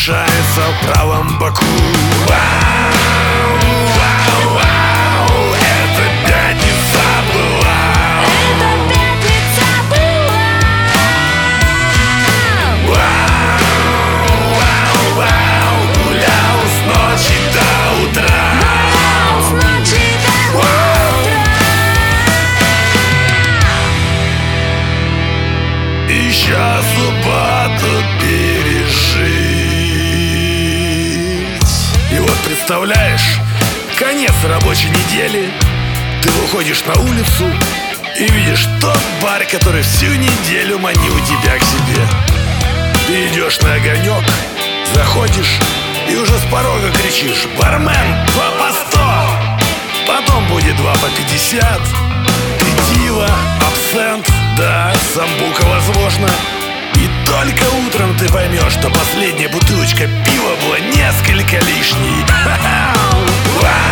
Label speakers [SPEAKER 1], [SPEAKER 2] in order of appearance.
[SPEAKER 1] мешается в правом боку. Вау, вау, вау, это пятница была.
[SPEAKER 2] Это пятница была.
[SPEAKER 1] Вау, вау, вау, гулял с ночи до утра.
[SPEAKER 2] Гулял с ночи до утра.
[SPEAKER 1] Еще субботу пережить. И вот представляешь, конец рабочей недели. Ты выходишь на улицу и видишь тот бар, который всю неделю манил тебя к себе. Ты идешь на огонек, заходишь и уже с порога кричишь: бармен, 2 по 100. Потом будет 2 по 50. Пиво, абсент, да, самбука возможно. И только утром ты поймешь, что последняя бутылочка пива была несколько лишней. Вау!